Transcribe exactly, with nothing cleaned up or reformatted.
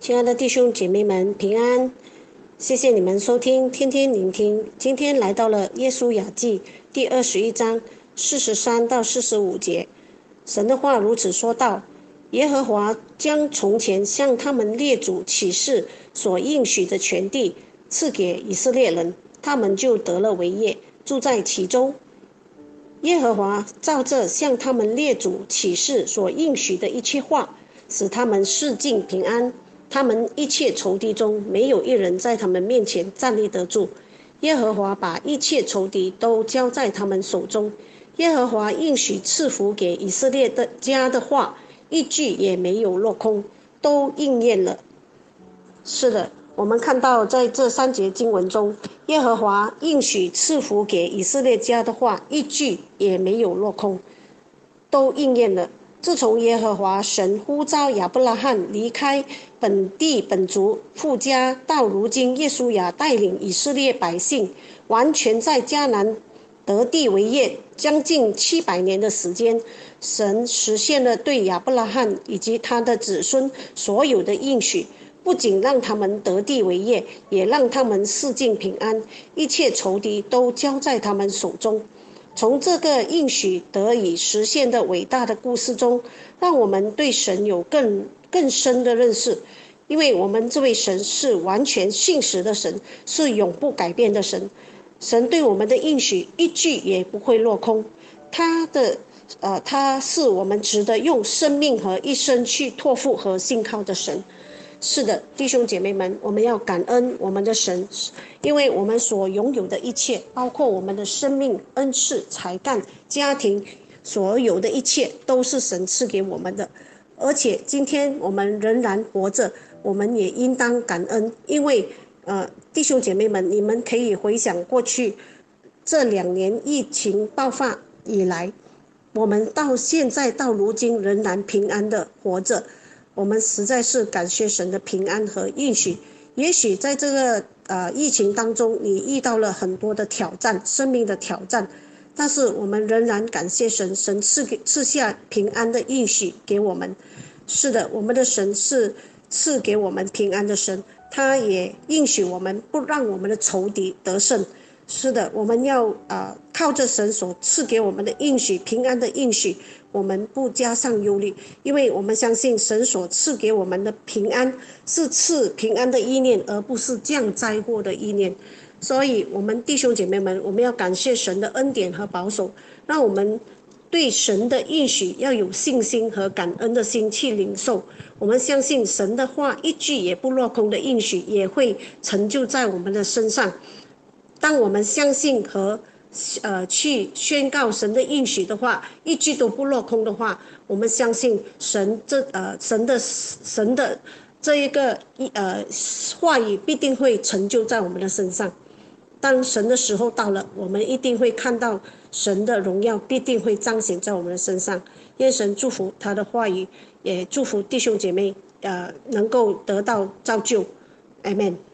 亲爱的弟兄姐妹们，平安！谢谢你们收听，天天聆听。今天来到了耶稣雅记第二十一章四十三到四十五节。神的话如此说道：耶和华将从前向他们列祖起誓所应许的全地赐给以色列人，他们就得了为业，住在其中。耶和华照着向他们列祖起誓所应许的一切话，使他们四境平安。他们一切仇敌中没有一人在他们面前站立得住。耶和华把一切仇敌都交在他们手中。耶和华应许赐福给以色列的家的话，一句也没有落空，都应验了。是的，我们看到在这三节经文中，耶和华应许赐福给以色列家的话，一句也没有落空，都应验了。自从耶和华神呼召亚伯拉罕离开本地本族父家，到如今耶稣亚带领以色列百姓完全在迦南得地为业，将近七百年的时间，神实现了对亚伯拉罕以及他的子孙所有的应许，不仅让他们得地为业，也让他们四境平安，一切仇敌都交在他们手中。从这个应许得以实现的伟大的故事中，让我们对神有更更深的认识，因为我们这位神是完全信实的神，是永不改变的神。神对我们的应许一句也不会落空，他的呃，他是我们值得用生命和一生去托付和信靠的神。是的，弟兄姐妹们，我们要感恩我们的神，因为我们所拥有的一切，包括我们的生命、恩赐、才干、家庭，所有的一切都是神赐给我们的。而且今天我们仍然活着，我们也应当感恩，因为呃，弟兄姐妹们，你们可以回想过去这两年疫情爆发以来，我们到现在到如今仍然平安的活着。我们实在是感谢神的平安和应许。也许在这个呃疫情当中，你遇到了很多的挑战，生命的挑战，但是我们仍然感谢神，神赐给赐下平安的应许给我们。是的，我们的神是赐给我们平安的神，他也应许我们不让我们的仇敌得胜。是的，我们要呃靠着神所赐给我们的应许，平安的应许，我们不加上忧虑，因为我们相信神所赐给我们的平安是赐平安的意念，而不是降灾祸的意念。所以我们弟兄姐妹们，我们要感谢神的恩典和保守，让我们对神的应许要有信心和感恩的心去领受。我们相信神的话一句也不落空的应许也会成就在我们的身上。当我们相信和呃去宣告神的应许的话，一句都不落空的话，我们相信神这呃神的神的这一个呃话语必定会成就在我们的身上。当神的时候到了，我们一定会看到神的荣耀必定会彰显在我们的身上。愿神祝福他的话语，也祝福弟兄姐妹呃能够得到造就。 Amen。